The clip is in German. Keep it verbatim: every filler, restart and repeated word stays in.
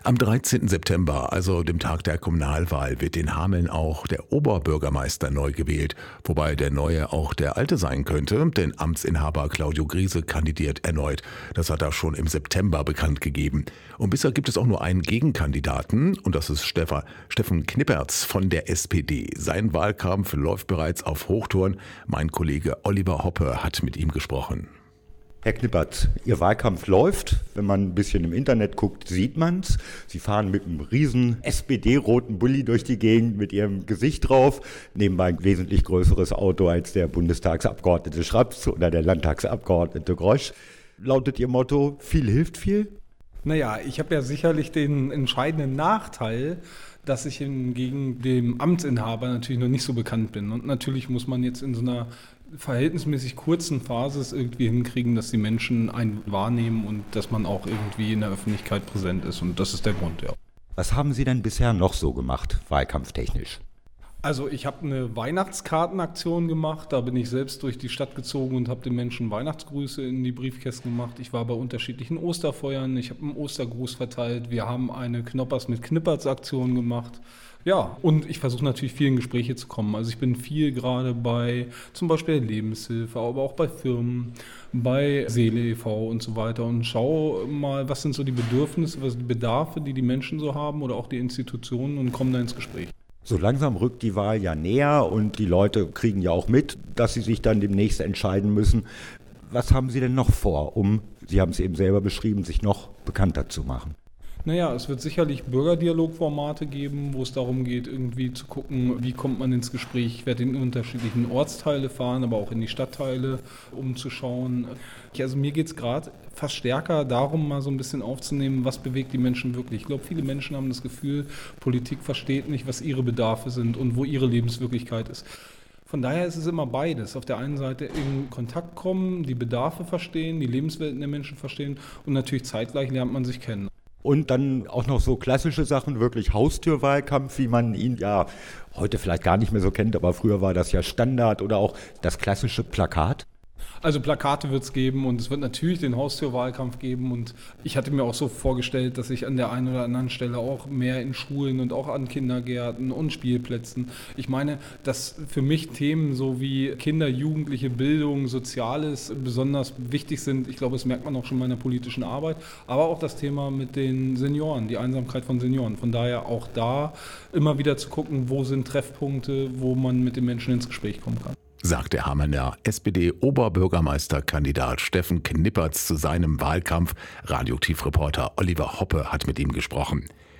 Am dreizehnten September, also dem Tag der Kommunalwahl, wird in Hameln auch der Oberbürgermeister neu gewählt. Wobei der Neue auch der Alte sein könnte, denn Amtsinhaber Claudio Griese kandidiert erneut. Das hat er schon im September bekannt gegeben. Und bisher gibt es auch nur einen Gegenkandidaten, und das ist Stefan, Steffen Knippertz von der S P D. Sein Wahlkampf läuft bereits auf Hochtouren. Mein Kollege Oliver Hoppe hat mit ihm gesprochen. Herr Knippertz, Ihr Wahlkampf läuft. Wenn man ein bisschen im Internet guckt, sieht man's. Sie fahren mit einem riesen S P D-roten Bulli durch die Gegend mit Ihrem Gesicht drauf. Nebenbei ein wesentlich größeres Auto als der Bundestagsabgeordnete Schraps oder der Landtagsabgeordnete Grosch. Lautet Ihr Motto, viel hilft viel? Naja, ich habe ja sicherlich den entscheidenden Nachteil, dass ich hingegen dem Amtsinhaber natürlich noch nicht so bekannt bin. Und natürlich muss man jetzt in so einer verhältnismäßig kurzen Phase es irgendwie hinkriegen, dass die Menschen einen wahrnehmen und dass man auch irgendwie in der Öffentlichkeit präsent ist. Und das ist der Grund, ja. Was haben Sie denn bisher noch so gemacht, wahlkampftechnisch? Also ich habe eine Weihnachtskartenaktion gemacht, da bin ich selbst durch die Stadt gezogen und habe den Menschen Weihnachtsgrüße in die Briefkästen gemacht. Ich war bei unterschiedlichen Osterfeuern, ich habe einen Ostergruß verteilt, wir haben eine Knoppers mit Knippertz Aktion gemacht. Ja, und ich versuche natürlich viel in Gespräche zu kommen. Also ich bin viel gerade bei zum Beispiel der Lebenshilfe, aber auch bei Firmen, bei Seele e V und so weiter und schaue mal, was sind so die Bedürfnisse, was sind die Bedarfe, die die Menschen so haben oder auch die Institutionen und komme da ins Gespräch. So langsam rückt die Wahl ja näher und die Leute kriegen ja auch mit, dass sie sich dann demnächst entscheiden müssen. Was haben Sie denn noch vor, um, Sie haben es eben selber beschrieben, sich noch bekannter zu machen? Naja, es wird sicherlich Bürgerdialogformate geben, wo es darum geht, irgendwie zu gucken, wie kommt man ins Gespräch. Ich werde in unterschiedlichen Ortsteile fahren, aber auch in die Stadtteile, um zu schauen. Also mir geht es gerade fast stärker darum, mal so ein bisschen aufzunehmen, was bewegt die Menschen wirklich. Ich glaube, viele Menschen haben das Gefühl, Politik versteht nicht, was ihre Bedarfe sind und wo ihre Lebenswirklichkeit ist. Von daher ist es immer beides. Auf der einen Seite in Kontakt kommen, die Bedarfe verstehen, die Lebenswelten der Menschen verstehen und natürlich zeitgleich lernt man sich kennen. Und dann auch noch so klassische Sachen, wirklich Haustürwahlkampf, wie man ihn ja heute vielleicht gar nicht mehr so kennt, aber früher war das ja Standard, oder auch das klassische Plakat. Also Plakate wird es geben und es wird natürlich den Haustürwahlkampf geben und ich hatte mir auch so vorgestellt, dass ich an der einen oder anderen Stelle auch mehr in Schulen und auch an Kindergärten und Spielplätzen. Ich meine, dass für mich Themen so wie Kinder, Jugendliche, Bildung, Soziales besonders wichtig sind. Ich glaube, das merkt man auch schon in meiner politischen Arbeit, aber auch das Thema mit den Senioren, die Einsamkeit von Senioren. Von daher auch da immer wieder zu gucken, wo sind Treffpunkte, wo man mit den Menschen ins Gespräch kommen kann. Sagt der Hamelner S P D-Oberbürgermeisterkandidat Steffen Knippertz zu seinem Wahlkampf. Radioaktiv-Reporter Oliver Hoppe hat mit ihm gesprochen.